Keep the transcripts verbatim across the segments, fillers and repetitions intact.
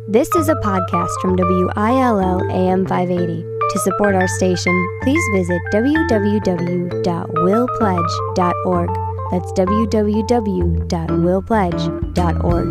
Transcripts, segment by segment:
This is a podcast from W I L L A M five eighty. To support our station, please visit w w w dot will pledge dot org. That's w w w dot will pledge dot org.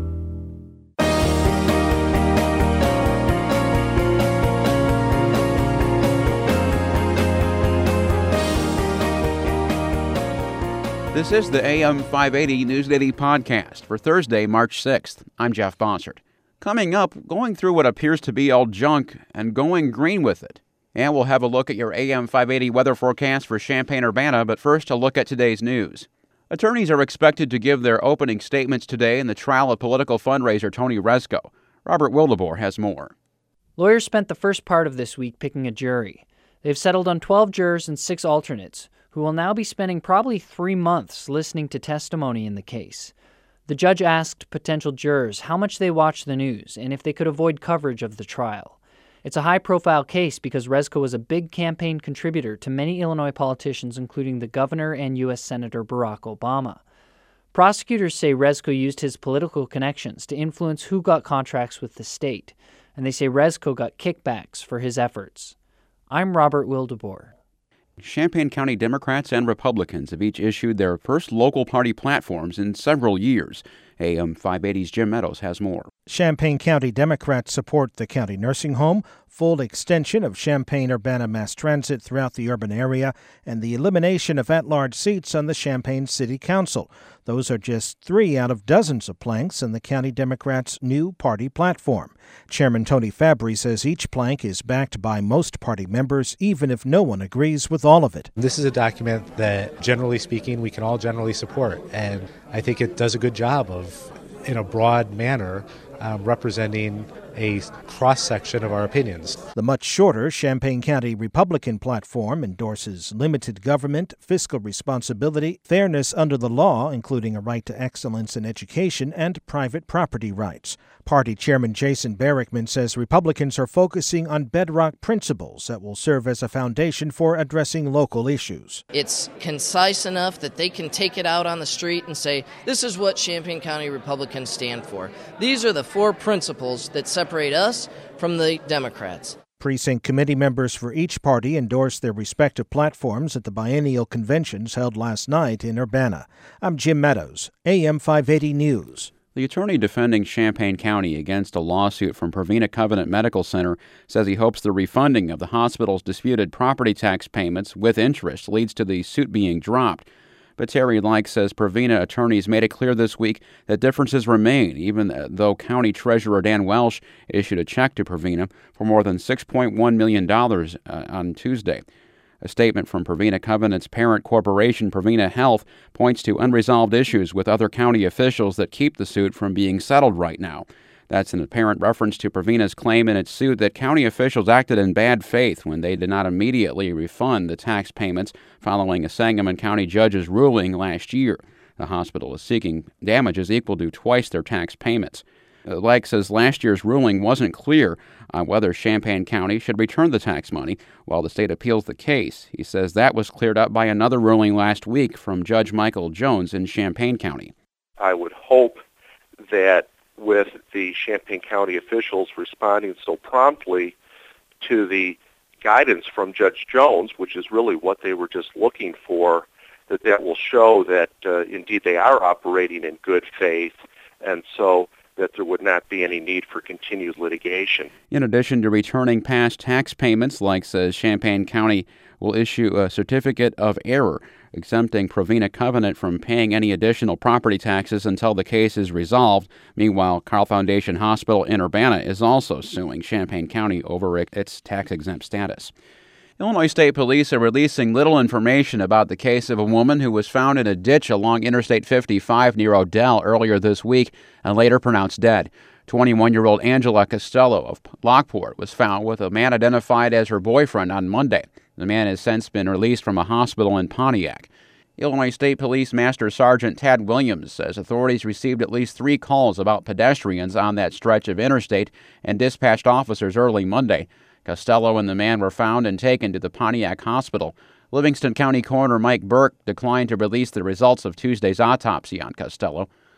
This is the A M five eighty News Daily podcast for Thursday, March sixth. I'm Jeff Bossert. Coming up, going through what appears to be all junk and going green with it. And we'll have a look at your A M five eighty weather forecast for Champaign-Urbana, but first a look at today's news. Attorneys are expected to give their opening statements today in the trial of political fundraiser Tony Rezko. Robert Wildeboer has more. Lawyers spent the first part of this week picking a jury. They've settled on twelve jurors and six alternates, who will now be spending probably three months listening to testimony in the case. The judge asked potential jurors how much they watch the news and if they could avoid coverage of the trial. It's a high-profile case because Rezko was a big campaign contributor to many Illinois politicians, including the governor and U S Senator Barack Obama. Prosecutors say Rezko used his political connections to influence who got contracts with the state, and they say Rezko got kickbacks for his efforts. I'm Robert Wildeboer. Champaign County Democrats and Republicans have each issued their first local party platforms in several years. A M five eighty's Jim Meadows has more. Champaign County Democrats support the county nursing home, full extension of Champaign-Urbana mass transit throughout the urban area, and the elimination of at-large seats on the Champaign City Council. Those are just three out of dozens of planks in the county Democrats' new party platform. Chairman Tony Fabry says each plank is backed by most party members, even if no one agrees with all of it. This is a document that, generally speaking, we can all generally support, and I think it does a good job of, in a broad manner, um, representing a cross-section of our opinions. The much shorter Champaign County Republican platform endorses limited government, fiscal responsibility, fairness under the law, including a right to excellence in education, and private property rights. Party Chairman Jason Barrickman says Republicans are focusing on bedrock principles that will serve as a foundation for addressing local issues. It's concise enough that they can take it out on the street and say, this is what Champaign County Republicans stand for. These are the four principles that separate us from the Democrats. Precinct committee members for each party endorsed their respective platforms at the biennial conventions held last night in Urbana. I'm Jim Meadows, A M five eighty News. The attorney defending Champaign County against a lawsuit from Provena Covenant Medical Center says he hopes the refunding of the hospital's disputed property tax payments with interest leads to the suit being dropped. But Terry Like says Provena attorneys made it clear this week that differences remain, even though County Treasurer Dan Welsh issued a check to Provena for more than six point one million dollars uh, on Tuesday. A statement from Provena Covenant's parent corporation, Provena Health, points to unresolved issues with other county officials that keep the suit from being settled right now. That's an apparent reference to Provena's claim in its suit that county officials acted in bad faith when they did not immediately refund the tax payments following a Sangamon County judge's ruling last year. The hospital is seeking damages equal to twice their tax payments. Like says last year's ruling wasn't clear on whether Champaign County should return the tax money while the state appeals the case. He says that was cleared up by another ruling last week from Judge Michael Jones in Champaign County. I would hope that with the Champaign County officials responding so promptly to the guidance from Judge Jones, which is really what they were just looking for, that that will show that uh, indeed they are operating in good faith, and so that there would not be any need for continued litigation. In addition to returning past tax payments, like says Champaign County will issue a certificate of error, exempting Provena Covenant from paying any additional property taxes until the case is resolved. Meanwhile, Carle Foundation Hospital in Urbana is also suing Champaign County over its tax-exempt status. Illinois State Police are releasing little information about the case of a woman who was found in a ditch along Interstate fifty-five near Odell earlier this week and later pronounced dead. twenty-one-year-old Angela Costello of Lockport was found with a man identified as her boyfriend on Monday. The man has since been released from a hospital in Pontiac. Illinois State Police Master Sergeant Tad Williams says authorities received at least three calls about pedestrians on that stretch of interstate and dispatched officers early Monday. Costello and the man were found and taken to the Pontiac Hospital. Livingston County Coroner Mike Burke declined to release the results of Tuesday's autopsy on Costello.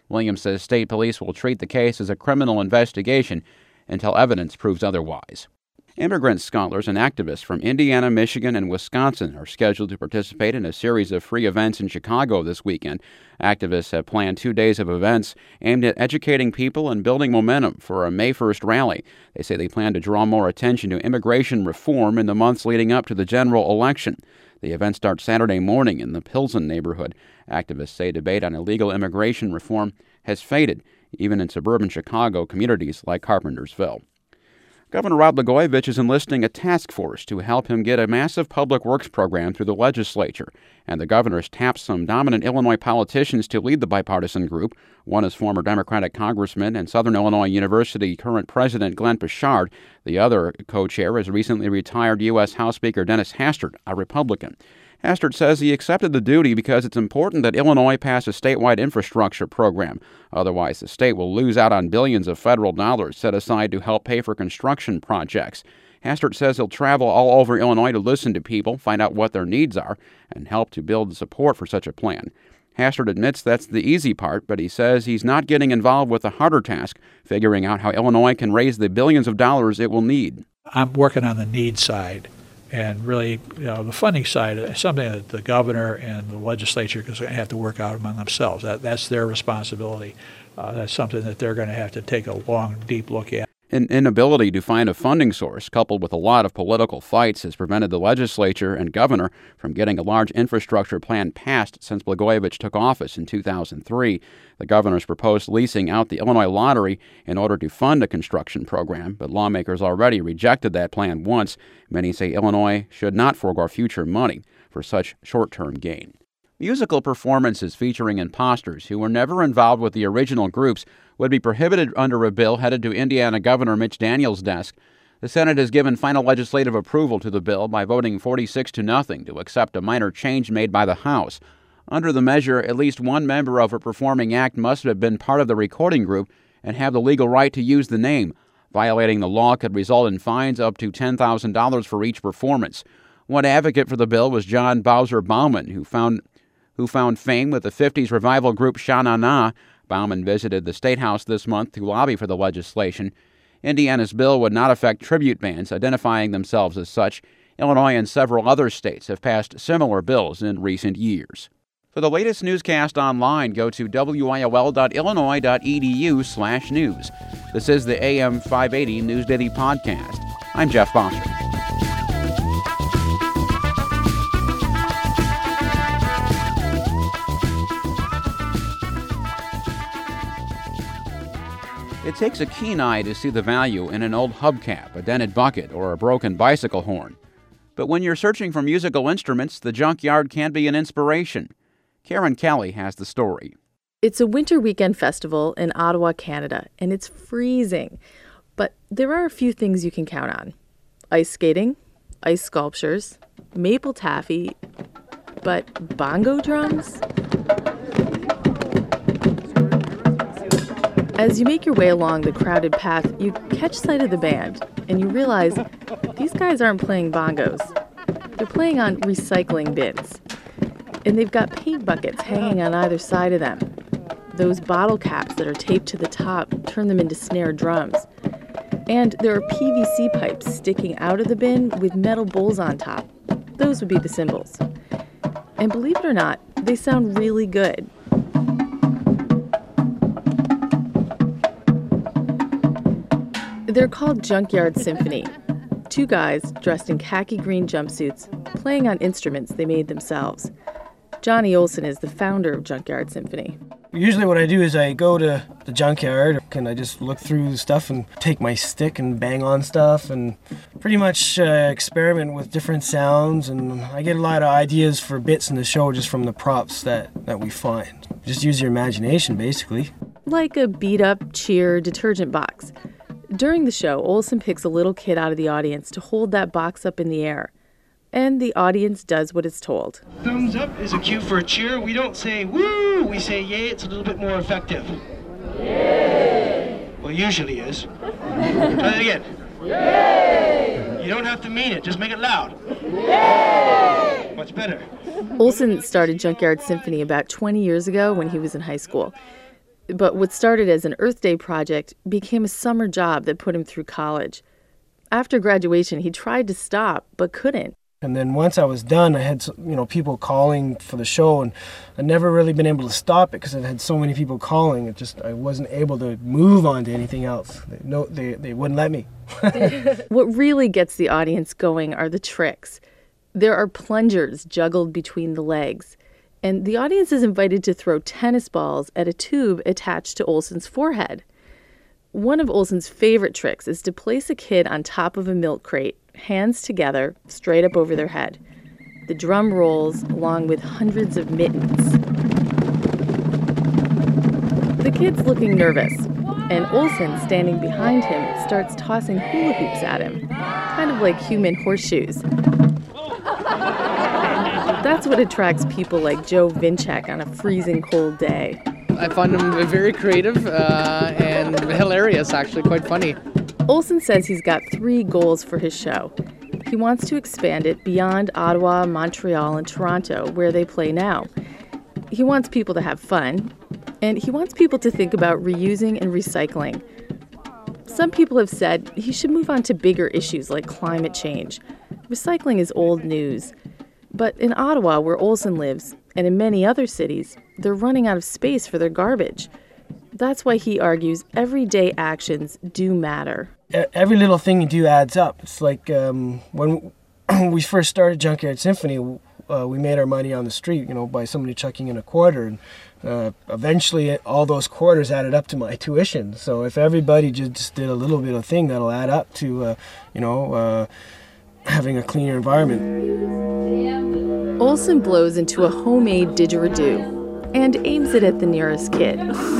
Williams says state police will treat the case as a criminal investigation until evidence proves otherwise. Immigrant scholars and activists from Indiana, Michigan, and Wisconsin are scheduled to participate in a series of free events in Chicago this weekend. Activists have planned two days of events aimed at educating people and building momentum for a May first rally. They say they plan to draw more attention to immigration reform in the months leading up to the general election. The event starts Saturday morning in the Pilsen neighborhood. Activists say debate on illegal immigration reform has faded, even in suburban Chicago communities like Carpentersville. Governor Rod Blagojevich is enlisting a task force to help him get a massive public works program through the legislature, and the governor has tapped some dominant Illinois politicians to lead the bipartisan group. One is former Democratic Congressman and Southern Illinois University current President Glenn Pichard. The other co-chair is recently retired U S House Speaker Dennis Hastert, a Republican. Hastert says he accepted the duty because it's important that Illinois pass a statewide infrastructure program. Otherwise, the state will lose out on billions of federal dollars set aside to help pay for construction projects. Hastert says he'll travel all over Illinois to listen to people, find out what their needs are, and help to build support for such a plan. Hastert admits that's the easy part, but he says he's not getting involved with the harder task, figuring out how Illinois can raise the billions of dollars it will need. I'm working on the need side. And really, you know, the funding side is something that the governor and the legislature is going to have to work out among themselves. That, that's their responsibility. Uh, that's something that they're going to have to take a long, deep look at. An inability to find a funding source, coupled with a lot of political fights, has prevented the legislature and governor from getting a large infrastructure plan passed since Blagojevich took office in two thousand three. The governor's proposed leasing out the Illinois Lottery in order to fund a construction program, but lawmakers already rejected that plan once. Many say Illinois should not forego future money for such short-term gain. Musical performances featuring imposters who were never involved with the original groups would be prohibited under a bill headed to Indiana Governor Mitch Daniels' desk. The Senate has given final legislative approval to the bill by voting forty-six to nothing to accept a minor change made by the House. Under the measure, at least one member of a performing act must have been part of the recording group and have the legal right to use the name. Violating the law could result in fines up to ten thousand dollars for each performance. One advocate for the bill was John Bowser Bauman, who found who found fame with the fifties revival group Sha Na Na. Bauman visited the State House this month to lobby for the legislation. Indiana's bill would not affect tribute bands identifying themselves as such. Illinois and several other states have passed similar bills in recent years. For the latest newscast online, go to W I L L dot illinois dot e d u slash news. This is the A M five eighty News Daily Podcast. I'm Jeff Bosher. It takes a keen eye to see the value in an old hubcap, a dented bucket, or a broken bicycle horn. But when you're searching for musical instruments, the junkyard can be an inspiration. Karen Kelly has the story. It's a winter weekend festival in Ottawa, Canada, and it's freezing. But there are a few things you can count on. Ice skating, ice sculptures, maple taffy, but bongo drums? As you make your way along the crowded path, you catch sight of the band, and you realize these guys aren't playing bongos. They're playing on recycling bins. And they've got paint buckets hanging on either side of them. Those bottle caps that are taped to the top turn them into snare drums. And there are P V C pipes sticking out of the bin with metal bowls on top. Those would be the cymbals. And believe it or not, they sound really good. They're called Junkyard Symphony. Two guys dressed in khaki green jumpsuits playing on instruments they made themselves. Johnny Olson is the founder of Junkyard Symphony. Usually what I do is I go to the junkyard and I just look through the stuff and take my stick and bang on stuff and pretty much uh, experiment with different sounds, and I get a lot of ideas for bits in the show just from the props that, that we find. Just use your imagination, basically. Like a beat-up Cheer detergent box. During the show, Olson picks a little kid out of the audience to hold that box up in the air. And the audience does what it's told. Thumbs up is a cue for a cheer. We don't say woo, we say yay. It's a little bit more effective. Yay! Well, it usually is. Try it again. Yay! You don't have to mean it, just make it loud. Yay! Much better. Olson started Junkyard Symphony about twenty years ago when he was in high school. But what started as an Earth Day project became a summer job that put him through college. After graduation, he tried to stop, but couldn't. And then once I was done, I had, you know, people calling for the show, and I'd never really been able to stop it because I had so many people calling. It just, I wasn't able to move on to anything else. They, no, they, they wouldn't let me. What really gets the audience going are the tricks. There are plungers juggled between the legs, and the audience is invited to throw tennis balls at a tube attached to Olsen's forehead. One of Olsen's favorite tricks is to place a kid on top of a milk crate, hands together, straight up over their head. The drum rolls along with hundreds of mittens. The kid's looking nervous, and Olsen, standing behind him, starts tossing hula hoops at him, kind of like human horseshoes. That's what attracts people like Joe Vinchek on a freezing cold day. I find him very creative uh, and hilarious, actually, quite funny. Olsen says he's got three goals for his show. He wants to expand it beyond Ottawa, Montreal, and Toronto, where they play now. He wants people to have fun, and he wants people to think about reusing and recycling. Some people have said he should move on to bigger issues like climate change. Recycling is old news. But in Ottawa, where Olsen lives, and in many other cities, they're running out of space for their garbage. That's why he argues everyday actions do matter. Every little thing you do adds up. It's like um, when we first started Junkyard Symphony, uh, we made our money on the street, you know, by somebody chucking in a quarter. And uh, eventually, all those quarters added up to my tuition. So if everybody just did a little bit of thing, that'll add up to, uh, you know, uh, having a cleaner environment. Olsen blows into a homemade didgeridoo and aims it at the nearest kid.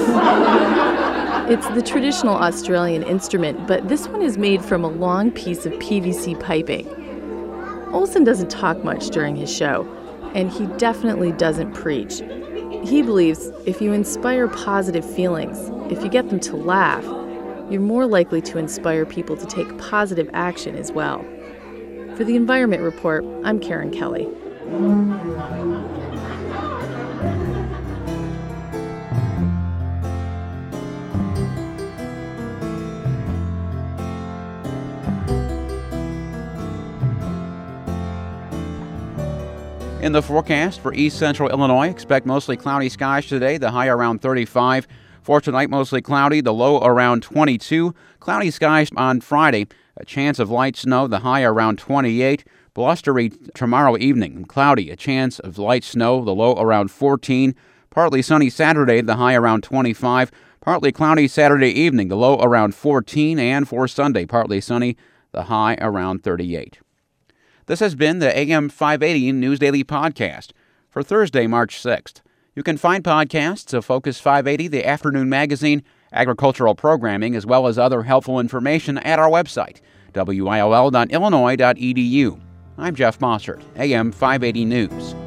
It's the traditional Australian instrument, but this one is made from a long piece of P V C piping. Olsen doesn't talk much during his show, and he definitely doesn't preach. He believes if you inspire positive feelings, if you get them to laugh, you're more likely to inspire people to take positive action as well. For the Environment Report, I'm Karen Kelly. In the forecast for east central Illinois, expect mostly cloudy skies today, the high around thirty-five. For tonight, mostly cloudy, the low around twenty-two. Cloudy skies on Friday, a chance of light snow, the high around twenty-eight. Blustery tomorrow evening, cloudy, a chance of light snow, the low around fourteen. Partly sunny Saturday, the high around twenty-five. Partly cloudy Saturday evening, the low around fourteen. And for Sunday, partly sunny, the high around thirty-eight. This has been the A M five eighty News Daily Podcast for Thursday, March sixth. You can find podcasts of Focus five eighty, the afternoon magazine, agricultural programming, as well as other helpful information at our website, W I L L dot illinois dot e d u. I'm Jeff Mossert, A M five eighty News.